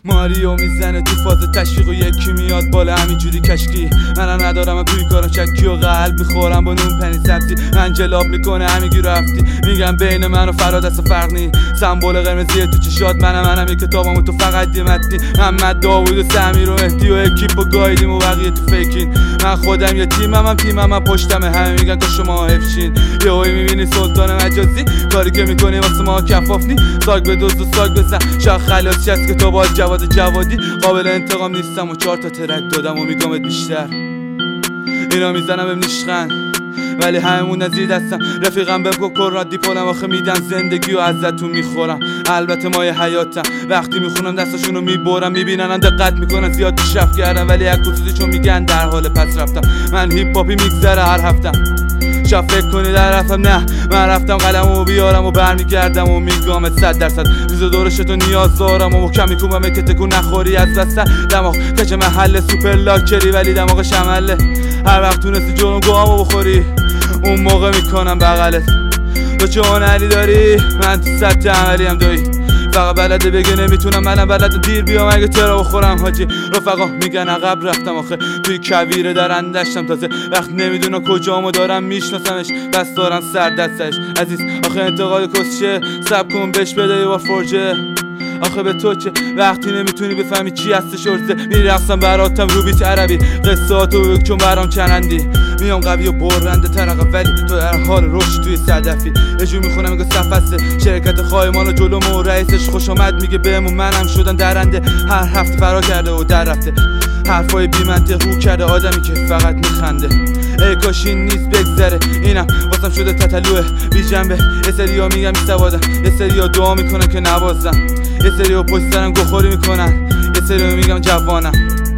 ماریو میزنه تو فاز تشویق و یکی میاد بالا همینجوری کشکی. منم ندارم توی کارم چکی و قلب میخورم با نون پنی سبزی. انجلاب میکنه همینگی رفتی. میگم بین من و فراد دست فرق نی. سمبل قرمزی تو چشات منم یه کتابم و تو فقط دیمتنی. محمد داوود و سمیر و مهدی و اکیپ و گایدیم و بقیه تو فیکین. من خودم یه تیمم پشتمه همه میگن که شما حفشین. یهویی میبینی سلطان مجازی کاری که میکنی واسه ما کفافنی. ساگ به دوست و ساگ بزن شاخ خلاصی هست که تو با جوادی قابل انتقام نیستم و 4 تا ترک دادم و میگمت بیشتر. اینا میزنم بهم نیشخن ولی هممون نزیر دستم. رفیقم به کوکورا دیپلم آخه میدم زندگی و ازتون میخورم. البته مایه حیاتم وقتی میخونم دستاشونو میبرم. میبیننم دقت میکنن زیاد پیشرفت کردم ولی اکوسیزی چون میگن در حال پس رفتم. من هیپ هاپی میگذره هر هفتم. شاید فکر کنی در رفتم نه من رفتم قلمو بیارم و برمیگردم و میگامت 100% ریز دورشتو نیاز دارم و محکم میکوبم که تکون نخوری از وسط. دماغ کج محل سوپر لاکری ولی دماغش عمله. هر وقت تونستی جلوم گوامو بخوری اون موقع میکنم بغلت. تو چه هنری داری من تو سطح عملی هم دایی. فقط بلده بگه نمیتونم منم بلده دیر بیام اگه ترا بخورم حاجی. رفقا میگن عقب رفتم آخه توی کویره درن داشتم تازه وقت نمیدونم کجامو دارم میشناسمش بس دارم سر دستش عزیز. آخه انتقاد کسشه سب کن بهش بده یه بار فرجه. آخه به تو چه وقتی نمیتونی بفهمی چی هستش ارزه. میرقصم براتم رو بیت عربی قصاتو بگو چون برام چنندی. میام قوی و برنده ترقه ولی تو در حال رشد توی صدفی. یه جور میخونم میگه صفسته شرکت خایمان و جلوم و رئیسش خوش آمد میگه بهمون منم شدم درنده. هر هفته فرا کرده و در رفته حرفای بی منطق رو کرده آدمی که فقط میخنده. ای کاش این نیست بگذره اینم واسم شده تتلوه بی جنبه. یه سریا میگم میسوادم یه سریا دعا میکنن که نبازم. یه سریا پشت سرم گوخوری میکنن یه سریا میگم جوانم.